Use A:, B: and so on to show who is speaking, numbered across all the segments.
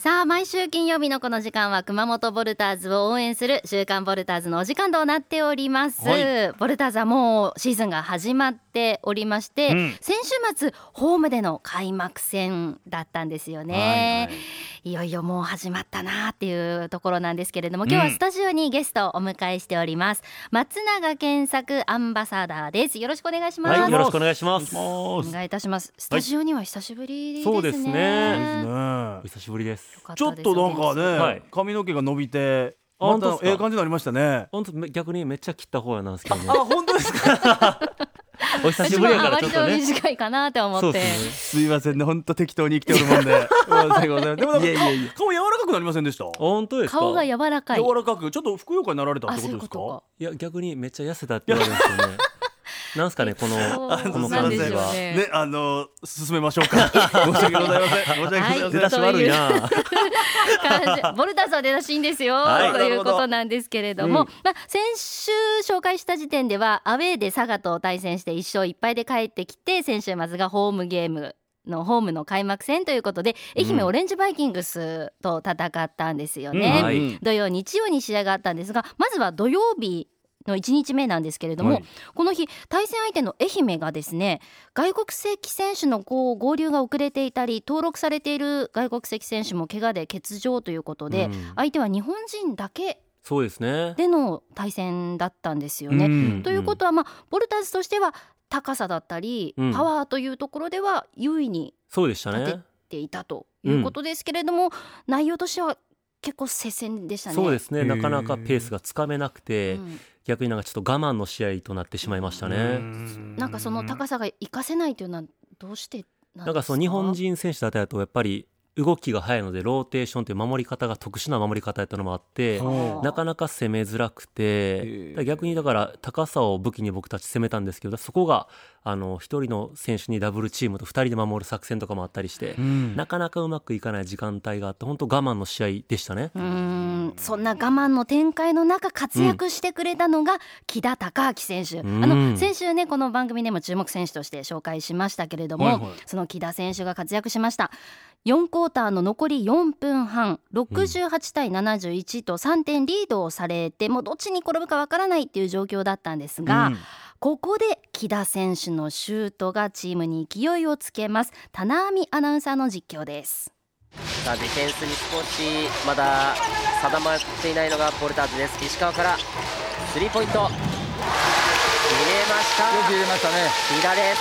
A: さあ毎週金曜日のこの時間は熊本ボルターズを応援する週刊ボルターズのお時間となっております、はい、ボルターズはもうシーズンが始まっておりまして、先週末ホームでの開幕戦だったんですよね、いよいよもう始まったなっていうところなんですけれども、今日はスタジオにゲストをお迎えしております、松永健作アンバサダーです。よろしくお願いします。
B: はい、よろしくお願いします。
A: お願いいたします。スタジオには久しぶりですね。
B: そうですね、お久しぶりです。
C: ちょっとなんかね、髪の毛が伸びてまたええ感じになりましたね。
B: 本当逆にめっちゃ切った方なんですけどね。
C: あ、本当ですか。
B: お久しぶりやからちょっとね、
A: 割と短いかなと思って、
C: すいませんね、本当適当に生きておるもんででもなんか顔柔らかくなりませんでした？
B: 本当ですか？
A: 顔が柔らかい、
C: 柔らかくちょっとふくよかになられたってことですか？
B: いや逆にめっちゃ痩せたって言われるんですよね。なんすかね、この感じは
C: ね、進めましょうか。申し訳ございません。申し訳ございません。
B: 出だし悪いな。
A: ボルターズは出だしいいんですよ、ということなんですけれども、先週紹介した時点ではアウェーで佐賀と対戦して1勝1敗で帰ってきて、先週末がホームゲームのホームの開幕戦ということで、愛媛オレンジバイキングスと戦ったんですよね、土曜日曜に試合があったんですが、まずは土曜日の1日目なんですけれども、この日対戦相手の愛媛がですね、外国籍選手の合流が遅れていたり、登録されている外国籍選手も怪我で欠場ということで、相手は日本人だけでの対戦だったんですよね、ということは、ボルターズとしては高さだったり、パワーというところでは優位に立てていたということですけれども、内容としては結構接戦でしたね。
B: そうですね、なかなかペースがつかめなくて、逆になんかちょっと我慢の試合となってしまいましたね。
A: なんかその高さが活かせないというのはどうしてなんですか？
B: なんかその日本人選手だったとやっぱり動きが速いので、ローテーションという守り方が特殊な守り方やったのもあって、なかなか攻めづらくて、逆にだから高さを武器に僕たち攻めたんですけど、そこが一人の選手にダブルチームと2人で守る作戦とかもあったりして、なかなかうまくいかない時間帯があって、本当我慢の試合でしたね。
A: そんな我慢の展開の中活躍してくれたのが木田孝明選手、先週ねこの番組でも注目選手として紹介しましたけれども、その木田選手が活躍しました。4クォーターの残り4分半、68対71と3点リードをされて、もうどっちに転ぶかわからないっていう状況だったんですが、ここで木田選手のシュートがチームに勢いをつけます。棚網アナウンサーの実況です。
D: さあディフェンスに少しまだ定まっていないのがボルターズです。石川からスリーポイント入れました。
C: よく入れましたね。
D: 木田です。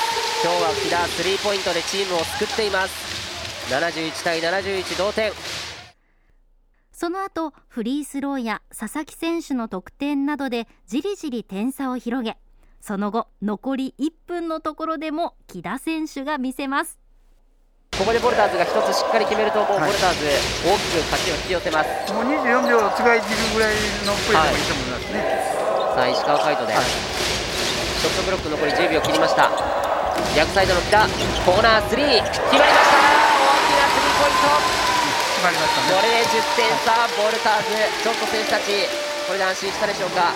D: 今日は木田スリーポイントでチームを救っています。71対71同点。
A: その後フリースローや佐々木選手の得点などでじりじり点差を広げ、その後残り1分のところでも木田選手が見せます。
D: ここでボルターズが一つしっかり決めると、もうボルターズ大きく勝ちを引き寄せます。
C: もう24秒使い切るぐらいのプレーでもいいと思いますね。
D: さあ石川海人です、ショットブロック残り10秒切りました。逆サイドの木田、コーナー3決まりました。大きなスリーポイント決まりましたね。これで10点差。ボルターズちょっと選手たちこれで安心したでしょうか。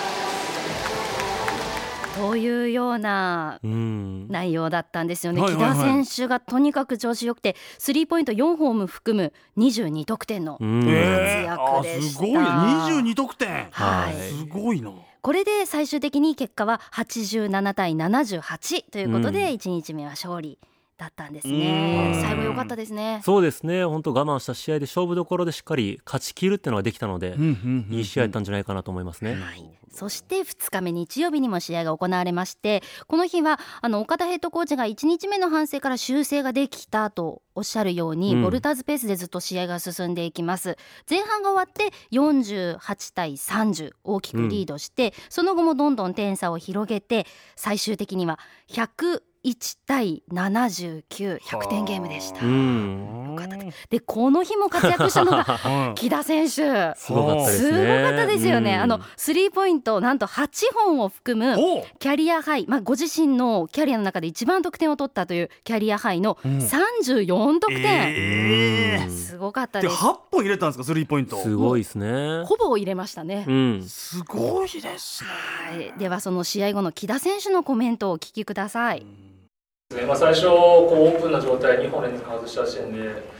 A: というような内容だったんですよね。木田選手がとにかく調子よくて、スリーポイント4本も含む22得点の活躍でした。
C: すごい22得点、すごいな。
A: これで最終的に結果は87対78ということで、1日目は勝利だったんですね。最後良かったですね。
B: そうですね、本当我慢した試合で勝負どころでしっかり勝ち切るっていうのができたので、いい試合だったんじゃないかなと思いますね。
A: そして2日目日曜日にも試合が行われまして、この日は岡田ヘッドコーチが1日目の反省から修正ができたとおっしゃるように、ボルターズペースでずっと試合が進んでいきます。前半が終わって48対30大きくリードして、その後もどんどん点差を広げて、最終的には101対79、100点ゲームでした。でこの日も活躍したのが木田選手、
B: すごかったですね。
A: すごかったですよね。スリーポイントなんと8本を含むキャリアハイ、ご自身のキャリアの中で一番得点を取ったというキャリアハイの34得点、すごかったです。
C: 8本入れたんですか、スリーポイント。
B: すごいですね。
A: ほぼ入れましたね。
C: すごいですね。
A: ではその試合後の木田選手のコメントをお聞きください。
E: 最初オープンな状態2本連続外した時点で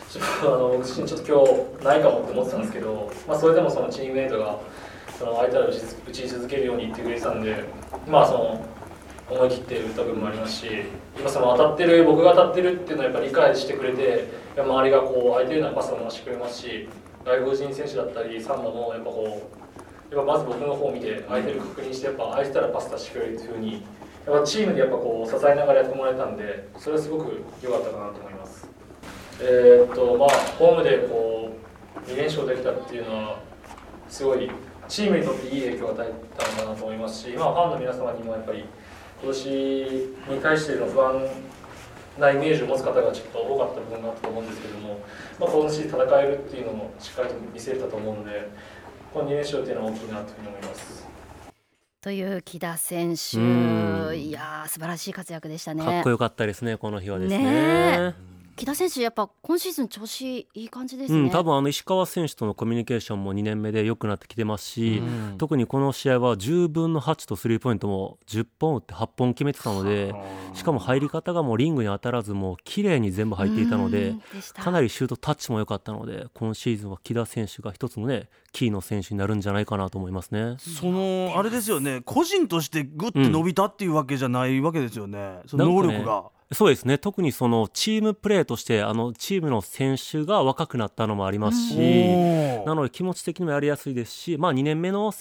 E: 僕自身ちょっと今日ないかもって思ってたんですけど、それでもそのチームメイトが相手ら打ち続けるように言ってくれてたんで、思い切って打った部分もありますし、今僕が当たってるっていうのをやっぱり理解してくれて、周りが空いてるようなパスを回してくれますし、外国人選手だったりサンバもやっぱまず僕の方を見て相手を確認して、空いてたらパス出してくれるっていう風にチームで支えながらやってもらえたんで、それはすごく良かったかなと思います。ホームで2連勝できたっていうのはすごいチームにとっていい影響を与えたのかなと思いますし、ファンの皆様にもやっぱり今年に対しての不安なイメージを持つ方がちょっと多かった部分があったと思うんですけども、今年戦えるっていうのもしっかりと見せれたと思うので、この2連勝っていうのは大きいなというふうに思います。
A: という木田選手、いや素晴らしい活躍でしたね。
B: かっこよかったですね、この日はですね。
A: 木田選手やっぱ今シーズン調子いい感じですね。
B: 多分石川選手とのコミュニケーションも2年目で良くなってきてますし、特にこの試合は10分の8とスリーポイントも10本打って8本決めてたので、しかも入り方がもうリングに当たらずもう綺麗に全部入っていたので、かなりシュートタッチも良かったので、今シーズンは木田選手が一つのねキーの選手になるんじゃないかなと思いますね。
C: あれですよね、個人としてグッて伸びたっていうわけじゃないわけですよね、その能力が。
B: そうですね、特にそのチームプレーとしてチームの選手が若くなったのもありますし、なので気持ち的にもやりやすいですし、2年目の